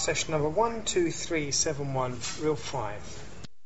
session number 12371, reel 5.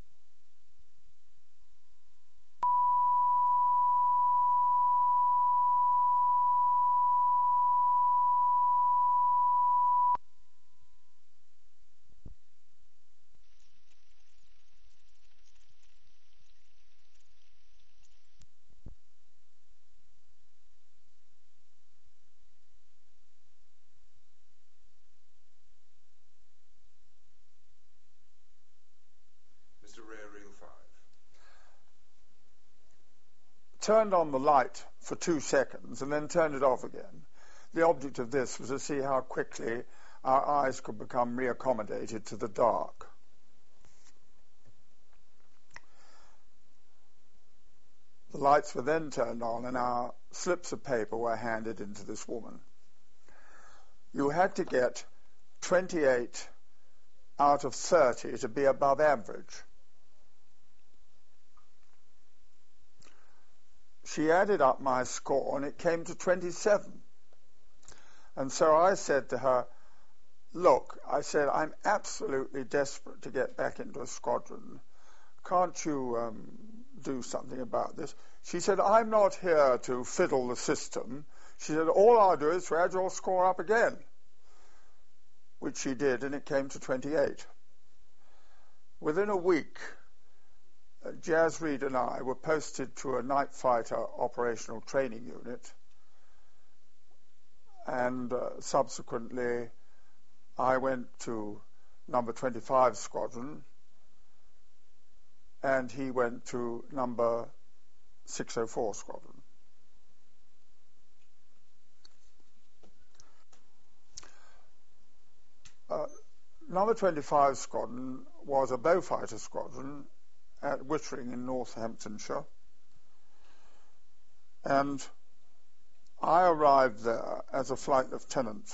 Turned on the light for 2 seconds and then turned it off again. The object of this was to see how quickly our eyes could become reaccommodated to the dark. The lights were then turned on and our slips of paper were handed into this woman. You had to get 28 out of 30 to be above average. She added up my score and it came to 27. And so I said to her, look, I said, I'm absolutely desperate to get back into a squadron. Can't you do something about this? She said, I'm not here to fiddle the system. She said, all I'll do is to add your score up again, which she did, and it came to 28. Within a week, Jazz Reed and I were posted to a night fighter operational training unit, and subsequently I went to number 25 squadron and he went to number 604 squadron. Number 25 squadron was a Beaufighter squadron at Wittering in Northamptonshire, and I arrived there as a flight lieutenant,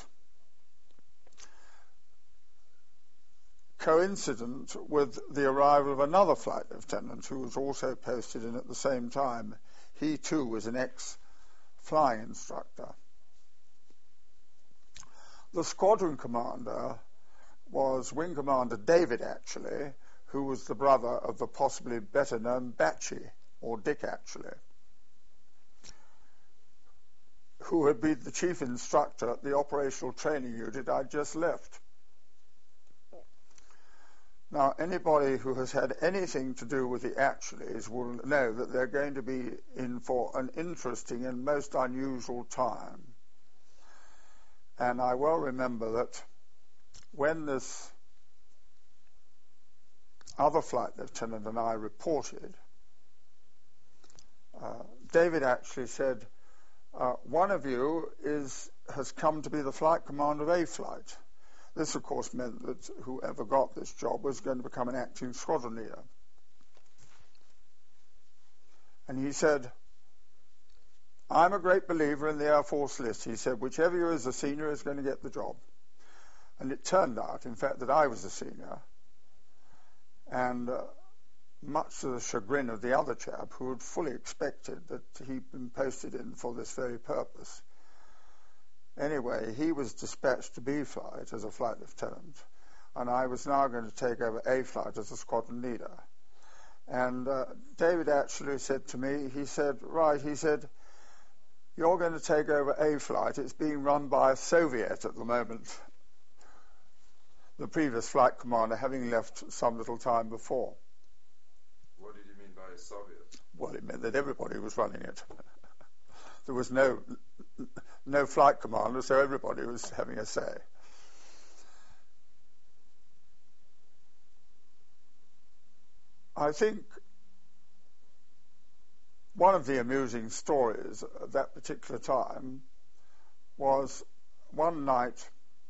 coincident with the arrival of another flight lieutenant who was also posted in at the same time. He too was an ex-flying instructor. The squadron commander was Wing Commander David Atchley, who was the brother of the possibly better known Batchy, or Dick Atchley, who had been the chief instructor at the operational training unit I'd just left. Now, anybody who has had anything to do with the Atchleys will know that they're going to be in for an interesting and most unusual time. And I well remember that when this other flight lieutenant and I reported, David actually said, one of you has come to be the flight commander of A Flight. This, of course, meant that whoever got this job was going to become an acting squadron leader. And he said, I'm a great believer in the Air Force list. He said, whichever you is the senior is going to get the job. And it turned out, in fact, that I was the senior. And much to the chagrin of the other chap, who had fully expected that he'd been posted in for this very purpose. Anyway, he was dispatched to B Flight as a flight lieutenant, and I was now going to take over A Flight as a squadron leader. And David actually said to me, he said, right, he said, you're going to take over A Flight. It's being run by a Soviet at the moment. The previous flight commander having left some little time before. What did you mean by a Soviet? Well, it meant that everybody was running it. There was no flight commander, so everybody was having a say. I think one of the amusing stories at that particular time was one night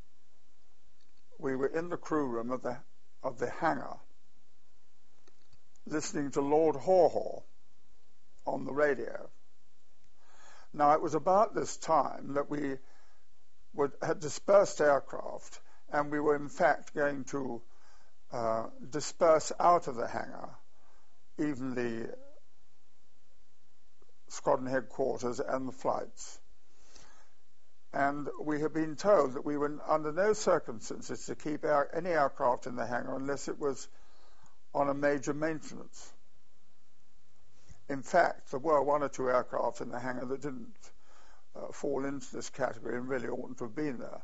we were in the crew room of the hangar listening to Lord Haw Haw on the radio. Now, it was about this time that we had dispersed aircraft, and we were in fact going to disperse out of the hangar, even the squadron headquarters and the flights. And we had been told that we were under no circumstances to keep any aircraft in the hangar unless it was on a major maintenance. In fact, there were one or two aircraft in the hangar that didn't fall into this category and really oughtn't to have been there.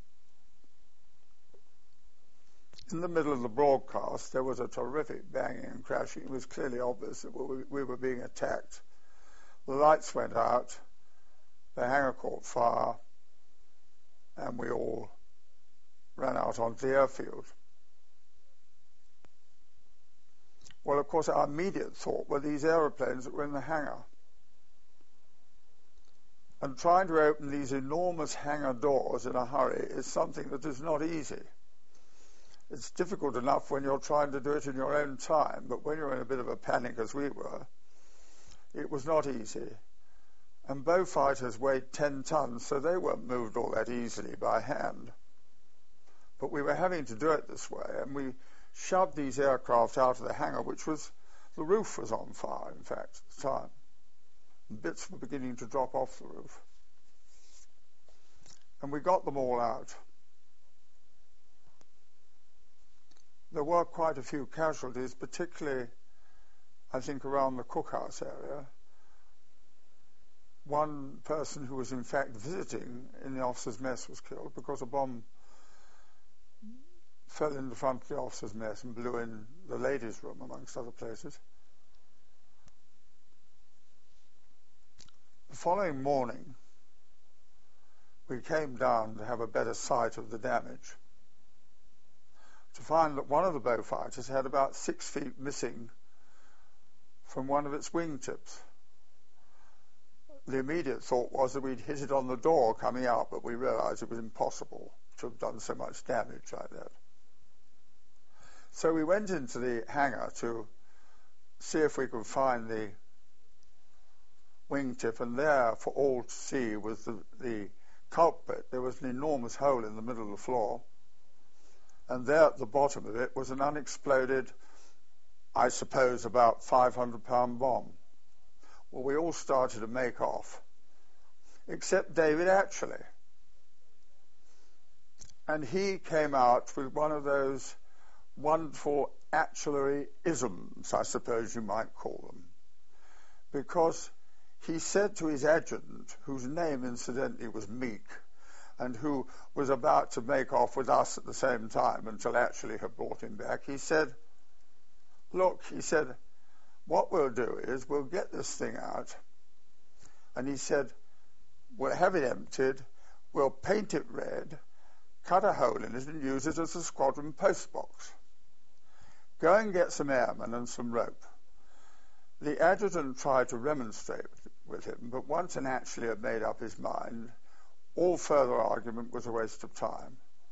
In the middle of the broadcast, there was a terrific banging and crashing. It was clearly obvious that we were being attacked. The lights went out, the hangar caught fire, and we all ran out onto the airfield. Well, of course, our immediate thought were these aeroplanes that were in the hangar. And trying to open these enormous hangar doors in a hurry is something that is not easy. It's difficult enough when you're trying to do it in your own time, but when you're in a bit of a panic, as we were, it was not easy. And Beaufighters weighed 10 tons, so they weren't moved all that easily by hand. But we were having to do it this way, and we shoved these aircraft out of the hangar, the roof was on fire, in fact, at the time. And bits were beginning to drop off the roof. And we got them all out. There were quite a few casualties, particularly, I think, around the cookhouse area. One person who was in fact visiting in the officers' mess was killed because a bomb fell in the front of the officers' mess and blew in the ladies' room, amongst other places. The following morning, we came down to have a better sight of the damage, to find that one of the Beaufighters had about 6 feet missing from one of its wingtips. The immediate thought was that we'd hit it on the door coming out, but we realized it was impossible to have done so much damage like that. So we went into the hangar to see if we could find the wingtip, and there, for all to see, was the culprit. There was an enormous hole in the middle of the floor, and there at the bottom of it was an unexploded, I suppose, about 500-pound bomb. Well, we all started to make off, except David actually. And he came out with one of those wonderful actuary-isms, I suppose you might call them, because he said to his adjutant, whose name incidentally was Meek, and who was about to make off with us at the same time until actually had brought him back, he said, look, he said, what we'll do is we'll get this thing out, and he said, we'll have it emptied, we'll paint it red, cut a hole in it and use it as a squadron postbox. Go and get some airmen and some rope. The adjutant tried to remonstrate with him, but once an actuary had made up his mind, all further argument was a waste of time.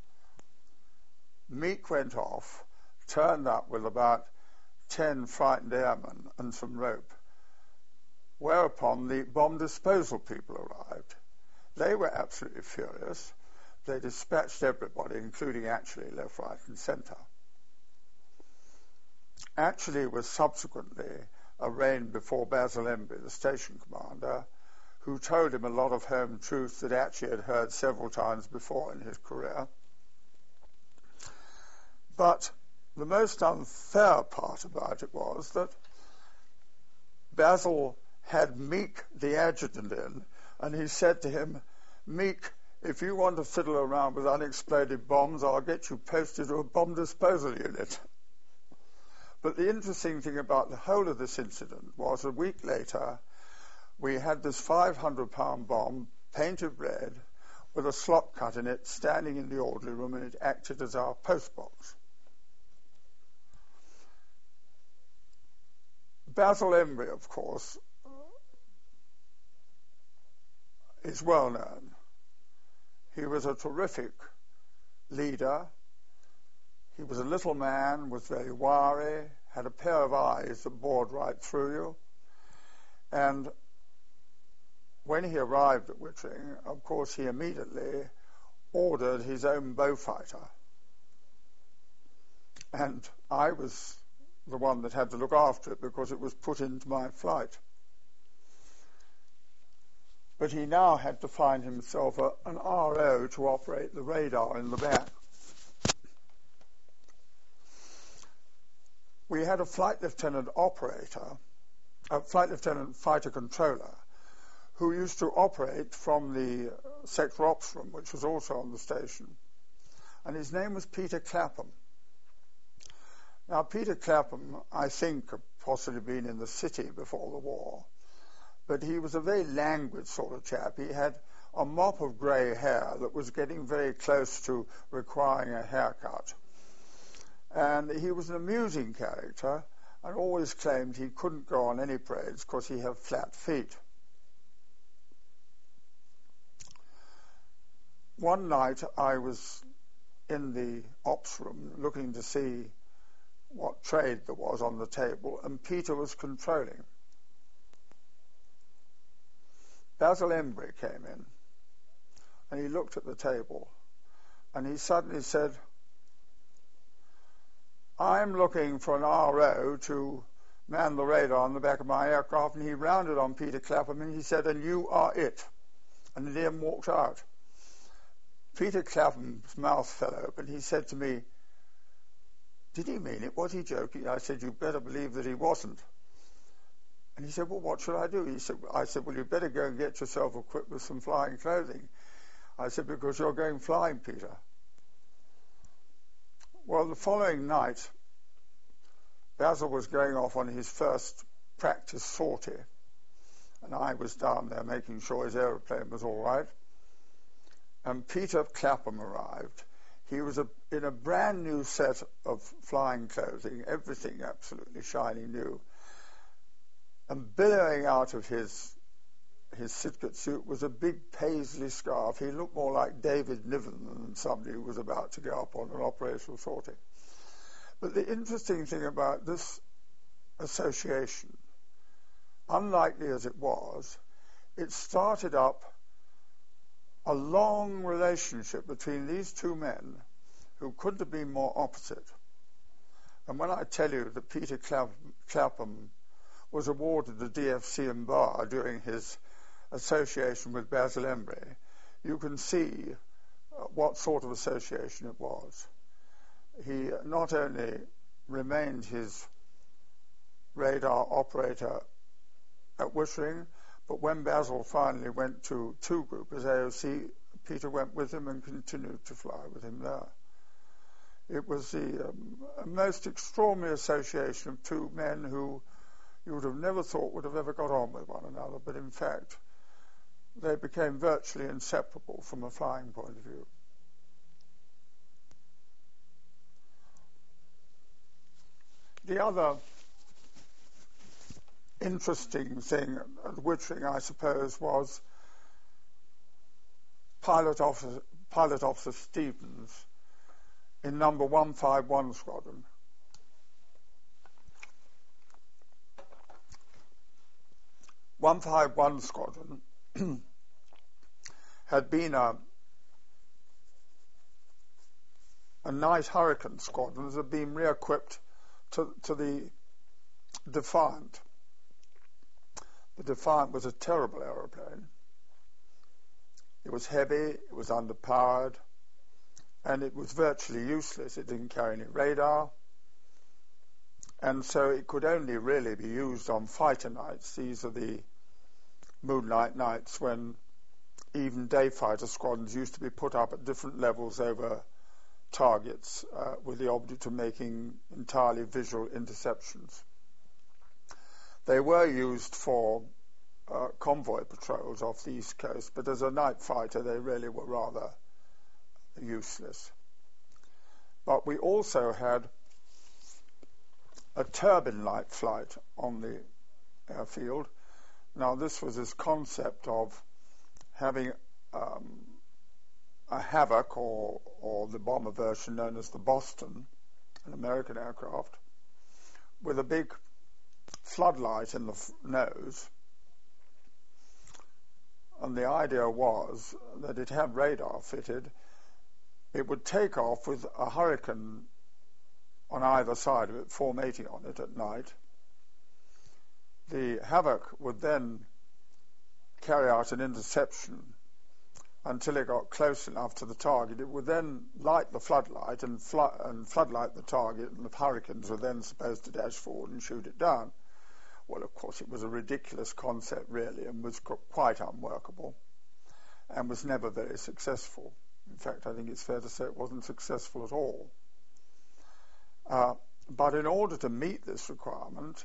Meek went off, turned up with about 10 frightened airmen and some rope, whereupon the bomb disposal people arrived. They were absolutely furious. They dispatched everybody, including actually left, right and centre. Actually was subsequently arraigned before Basil Embry, the station commander, who told him a lot of home truths that actually had heard several times before in his career. But the most unfair part about it was that Basil had Meek, the adjutant, in, and he said to him, Meek, if you want to fiddle around with unexploded bombs, I'll get you posted to a bomb disposal unit. But the interesting thing about the whole of this incident was a week later, we had this 500-pound bomb painted red with a slot cut in it standing in the orderly room, and it acted as our postbox. Basil Embry, of course, is well known. He was a terrific leader. He was a little man, was very wiry, had a pair of eyes that bored right through you. And when he arrived at Wittering, of course, he immediately ordered his own Beaufighter. And I was the one that had to look after it because it was put into my flight. but he now had to find himself an RO to operate the radar in the back. We had a flight lieutenant operator, a flight lieutenant fighter controller, who used to operate from the sector ops room, which was also on the station. And his name was Peter Clapham. Now, Peter Clapham, I think, had possibly been in the city before the war, but he was a very languid sort of chap. He had a mop of grey hair that was getting very close to requiring a haircut. And he was an amusing character and always claimed he couldn't go on any parades because he had flat feet. One night I was in the ops room looking to see what trade there was on the table, and Peter was controlling. Basil Embry came in, and he looked at the table, and he suddenly said, "I'm looking for an RO to man the radar on the back of my aircraft," and he rounded on Peter Clapham, and he said, "And you are it." And Liam walked out. Peter Clapham's mouth fell open. He said to me, "Did he mean it? Was he joking?" I said, "You better believe that he wasn't." And he said, "Well, what should I do?" I said, "Well, you better go and get yourself equipped with some flying clothing." I said, "Because you're going flying, Peter." Well, the following night, Basil was going off on his first practice sortie, and I was down there making sure his aeroplane was all right. And Peter Clapham arrived. He was in a brand new set of flying clothing, everything absolutely shiny new. And billowing out of his Sidcutt suit was a big paisley scarf. He looked more like David Niven than somebody who was about to go up on an operational sortie. But the interesting thing about this association, unlikely as it was, it started up a long relationship between these two men who couldn't have been more opposite. And when I tell you that Peter Clapham was awarded the DFC in Bar during his association with Basil Embry, you can see what sort of association it was. He not only remained his radar operator at Wittering, but when Basil finally went to 2 Group as AOC, Peter went with him and continued to fly with him there. It was the most extraordinary association of two men who you would have never thought would have ever got on with one another, but in fact they became virtually inseparable from a flying point of view. The other interesting thing at Wittering, I suppose, was Pilot Officer Stevens in number 151 Squadron. "151 Squadron had been a night Hurricane squadron that had been re-equipped to the Defiant. The Defiant was a terrible aeroplane. It was heavy, it was underpowered, and it was virtually useless. It didn't carry any radar, and so it could only really be used on fighter nights. These are the moonlight nights when even day fighter squadrons used to be put up at different levels over targets with the object of making entirely visual interceptions. They were used for convoy patrols off the East Coast, but as a night fighter they really were rather useless. But we also had a turbine light flight on the airfield. Now this was this concept of having a Havoc, or the bomber version known as the Boston, an American aircraft, with a big floodlight in the nose. And the idea was that it had radar fitted. It would take off with a Hurricane on either side of it, Form 80 on it at night. The Havoc would then carry out an interception until it got close enough to the target. It would then light the floodlight and floodlight the target, and the Hurricanes were then supposed to dash forward and shoot it down. Well, of course, it was a ridiculous concept, really, and was quite unworkable, and was never very successful. In fact, I think it's fair to say it wasn't successful at all. But in order to meet this requirement,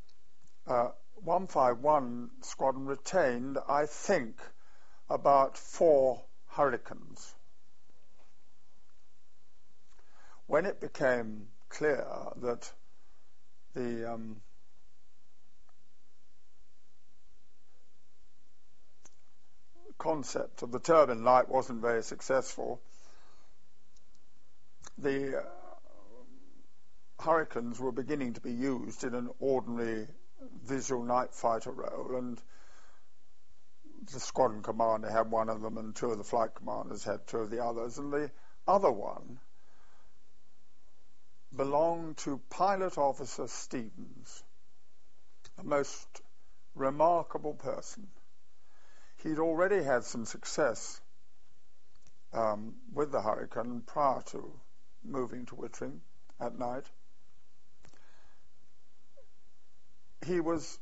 151 Squadron retained, I think, about 4 Hurricanes. When it became clear that the concept of the turbine light wasn't very successful, the Hurricanes were beginning to be used in an ordinary visual night fighter role, and the squadron commander had one of them, and 2 of the flight commanders had 2 of the others, and the other one belonged to Pilot Officer Stevens, a most remarkable person. He'd already had some success with the Hurricane prior to moving to Wittering at night. He was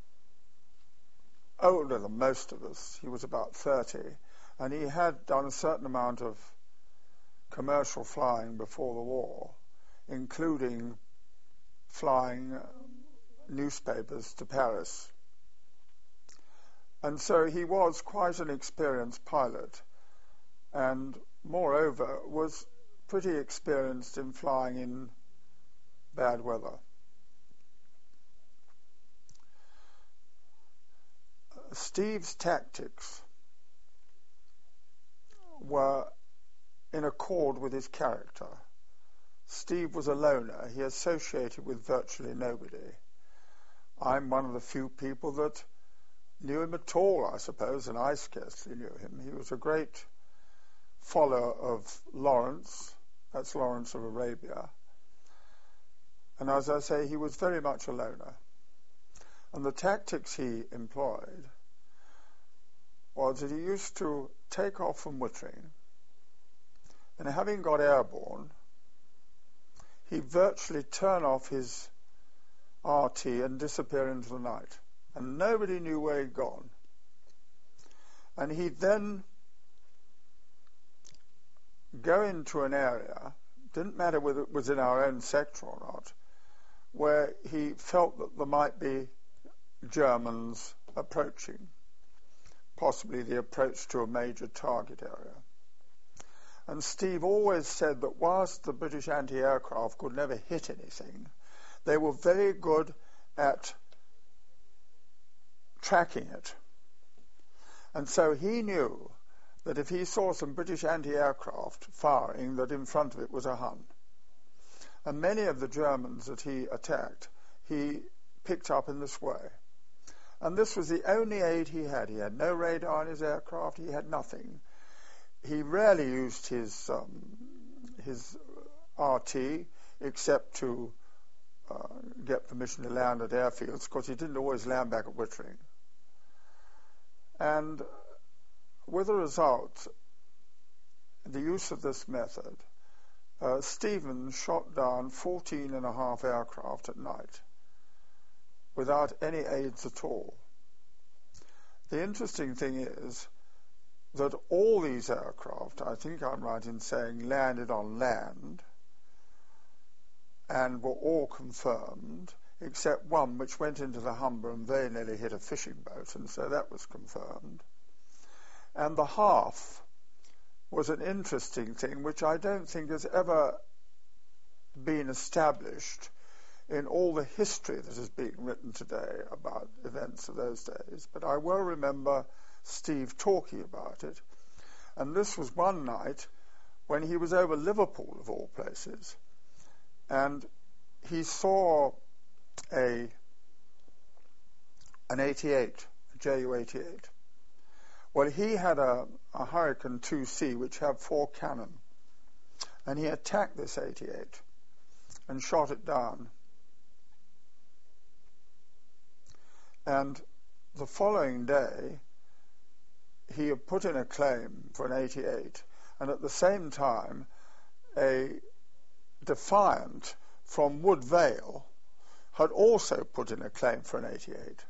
older than most of us. He was about 30, and he had done a certain amount of commercial flying before the war, including flying newspapers to Paris. And so he was quite an experienced pilot, and moreover was pretty experienced in flying in bad weather. Steve's tactics were in accord with his character. Steve was a loner. He associated with virtually nobody. I'm one of the few people that knew him at all, I suppose, and I scarcely knew him. He was a great follower of Lawrence, that's Lawrence of Arabia. And as I say, he was very much a loner. And the tactics he employed was that he used to take off from Wittering, and having got airborne, he'd virtually turn off his RT and disappear into the night, and nobody knew where he'd gone. And he'd then go into an area, didn't matter whether it was in our own sector or not, where he felt that there might be Germans approaching, possibly the approach to a major target area. And Steve always said that whilst the British anti-aircraft could never hit anything, they were very good at tracking it. And so he knew that if he saw some British anti-aircraft firing, that in front of it was a Hun. And many of the Germans that he attacked, he picked up in this way. And this was the only aid he had. He had no radar in his aircraft. He had nothing. He rarely used his RT except to get permission to land at airfields, because he didn't always land back at Wittering. And with a result, the use of this method, Stevens shot down 14.5 aircraft at night without any aids at all. The interesting thing is that all these aircraft, I think I'm right in saying, landed on land and were all confirmed, except one which went into the Humber and very nearly hit a fishing boat, and so that was confirmed. And the half was an interesting thing, which I don't think has ever been established in all the history that is being written today about events of those days. But I well remember Steve talking about it. And this was one night when he was over Liverpool, of all places, and he saw an 88, a Ju-88. Well, he had a Hurricane 2C, which had 4 cannon, and he attacked this 88 and shot it down. And the following day, he had put in a claim for an 88, and at the same time a Defiant from Wood Vale had also put in a claim for an 88.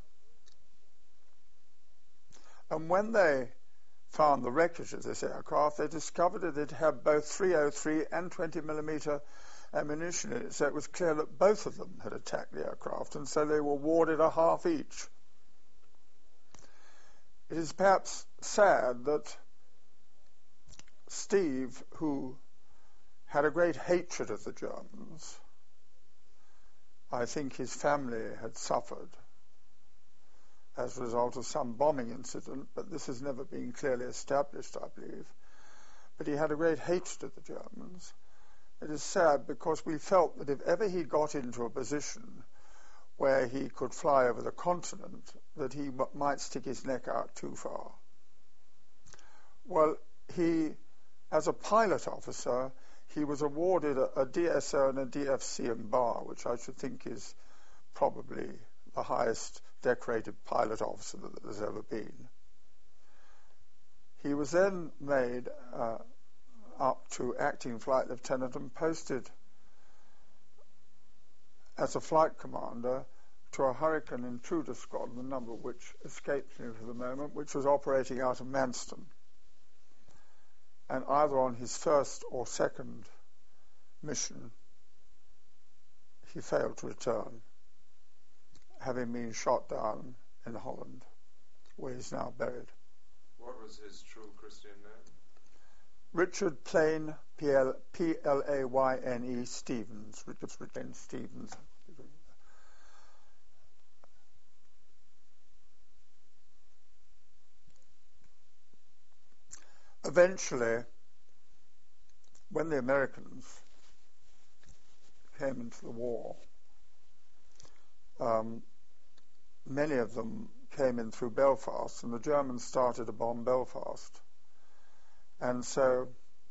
And when they found the wreckage of this aircraft, they discovered that it had both 303 and 20mm ammunition in it, so it was clear that both of them had attacked the aircraft, and so they were awarded a half each. It is perhaps sad that Steve, who had a great hatred of the Germans, I think his family had suffered as a result of some bombing incident, but this has never been clearly established, I believe. But he had a great hatred of the Germans. It is sad because we felt that if ever he got into a position where he could fly over the continent, that he might stick his neck out too far. Well, as a pilot officer, he was awarded a DSO and a DFC in Bar, which I should think is probably the highest decorated pilot officer that there's ever been. He was then made up to acting flight lieutenant and posted as a flight commander to a Hurricane Intruder squadron, the number of which escapes me for the moment, which was operating out of Manston. And either on his first or second mission, he failed to return, having been shot down in Holland, where he's now buried. What was his true Christian name? Richard Plain, P-L-A-Y-N-E, Stevens. Richard Plain Stevens. Eventually, when the Americans came into the war, many of them came in through Belfast, and the Germans started to bomb Belfast. And so,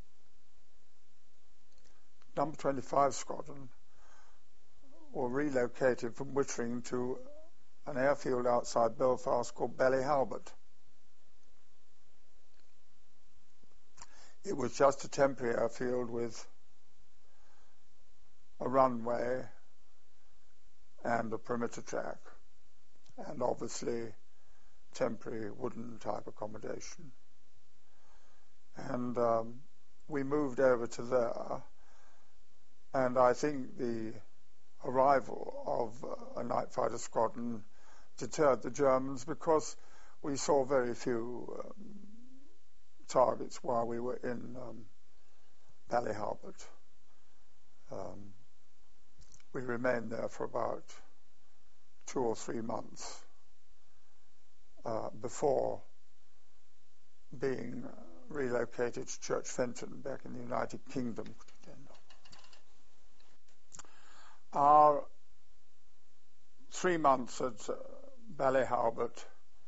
number 25 Squadron were relocated from Wittering to an airfield outside Belfast called Ballyhalbert. It was just a temporary airfield with a runway and a perimeter track, and obviously temporary wooden type accommodation. And we moved over to there, and I think the arrival of a night fighter squadron deterred the Germans because we saw very few targets while we were in Ballyhalbert. We remained there for about 2 or 3 months before being relocated to Church Fenton back in the United Kingdom. Our 3 months at Ballyhalbert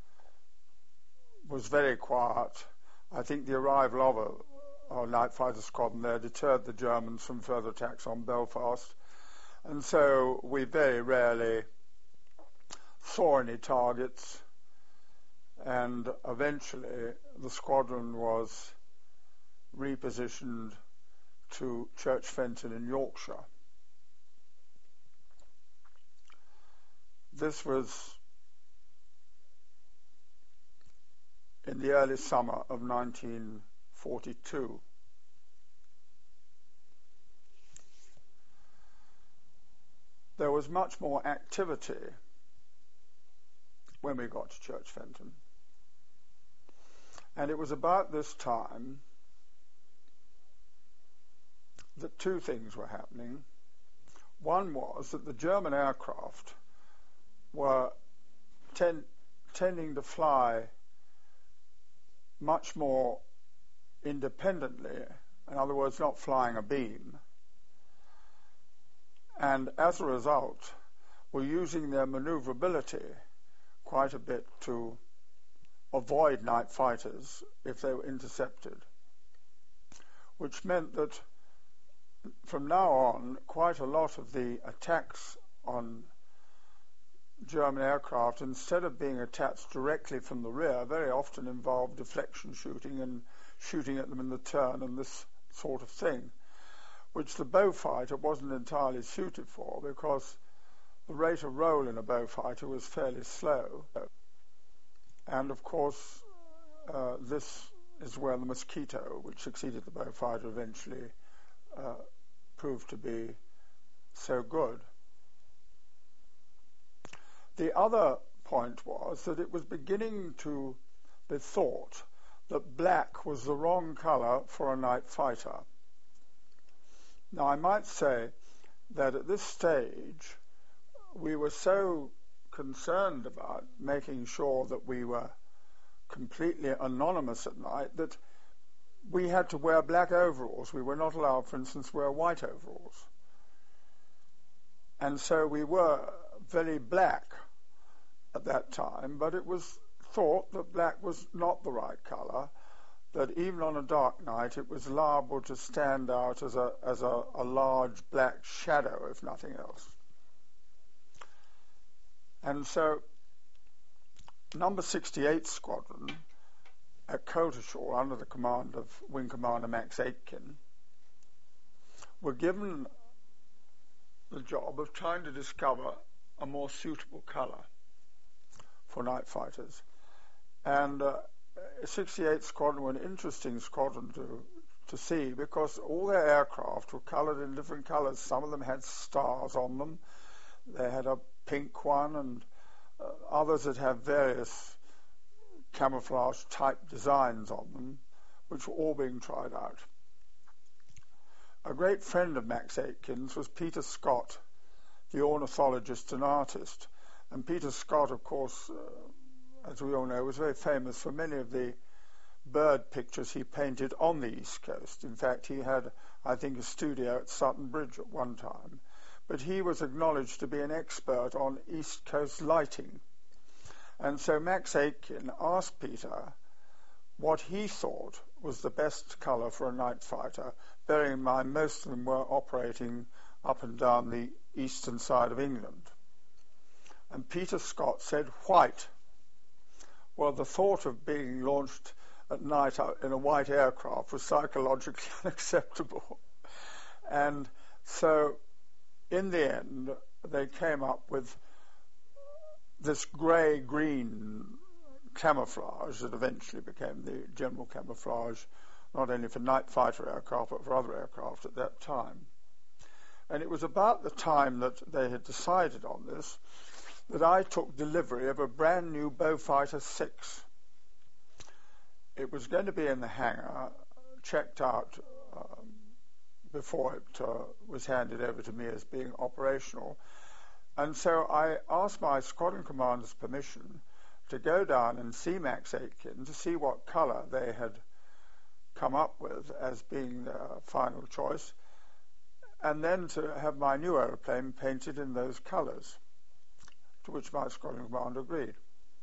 was very quiet. I think the arrival of our night fighter squadron there deterred the Germans from further attacks on Belfast, and so we very rarely saw any targets, and eventually the squadron was repositioned to Church Fenton in Yorkshire. This was in the early summer of 1942. There was much more activity when we got to Church Fenton. And it was about this time that 2 things were happening. One was that the German aircraft were tending to fly much more independently, in other words, not flying a beam, and as a result were using their maneuverability quite a bit to avoid night fighters if they were intercepted, which meant that from now on quite a lot of the attacks on German aircraft, instead of being attached directly from the rear, very often involved deflection shooting and shooting at them in the turn and this sort of thing, which the Beaufighter wasn't entirely suited for because the rate of roll in a Beaufighter was fairly slow. And of course, this is where the Mosquito, which succeeded the Beaufighter, eventually proved to be so good. The other point was that it was beginning to be thought that black was the wrong colour for a night fighter. Now, I might say that at this stage, we were so concerned about making sure that we were completely anonymous at night that we had to wear black overalls. We were not allowed, for instance, to wear white overalls. And so we were very black at that time, but it was thought that black was not the right colour, that even on a dark night it was liable to stand out as a large black shadow, if nothing else. And so Number 68 Squadron at Coltishall, under the command of Wing Commander Max Aitken, were given the job of trying to discover a more suitable colour for night fighters. And 68 Squadron were an interesting squadron to see because all their aircraft were coloured in different colours. Some of them had stars on them. They had a pink one, and others that have various camouflage type designs on them, which were all being tried out. A great friend of Max Aitken's was Peter Scott, the ornithologist and artist. And Peter Scott, of course, as we all know, was very famous for many of the bird pictures he painted on the East Coast. In fact, he had, I think, a studio at Sutton Bridge at one time. But he was acknowledged to be an expert on East Coast lighting. And so Max Aitken asked Peter what he thought was the best colour for a night fighter, bearing in mind most of them were operating up and down the eastern side of England. And Peter Scott said white. Well, the thought of being launched at night in a white aircraft was psychologically unacceptable. And so in the end, they came up with this grey-green camouflage that eventually became the general camouflage, not only for night fighter aircraft, but for other aircraft at that time. And it was about the time that they had decided on this that I took delivery of a brand new Beaufighter 6. It was going to be in the hangar, checked out before it was handed over to me as being operational. And so I asked my squadron commander's permission to go down and see Max Aitken to see what colour they had come up with as being their final choice, and then to have my new aeroplane painted in those colours, to which my squadron commander agreed.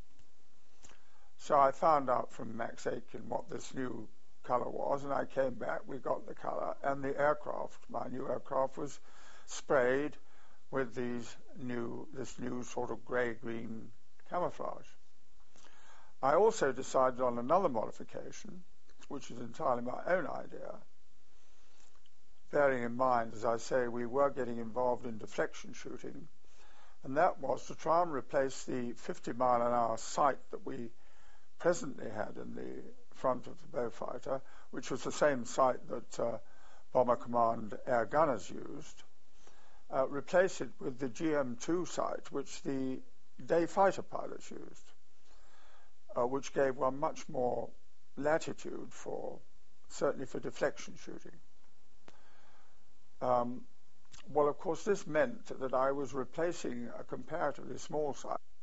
So I found out from Max Aitken what this new colour was, and I came back, we got the colour, and the aircraft, my new aircraft, was sprayed with this new sort of grey-green camouflage. I also decided on another modification, which is entirely my own idea, bearing in mind, as I say, we were getting involved in deflection shooting, and that was to try and replace the 50-mile-an-hour sight that we presently had in the front of the Beaufighter, which was the same sight that Bomber Command air gunners used, replace it with the GM2 sight, which the day fighter pilots used, which gave one much more latitude certainly for deflection shooting. Well, of course, this meant that I was replacing a comparatively small sight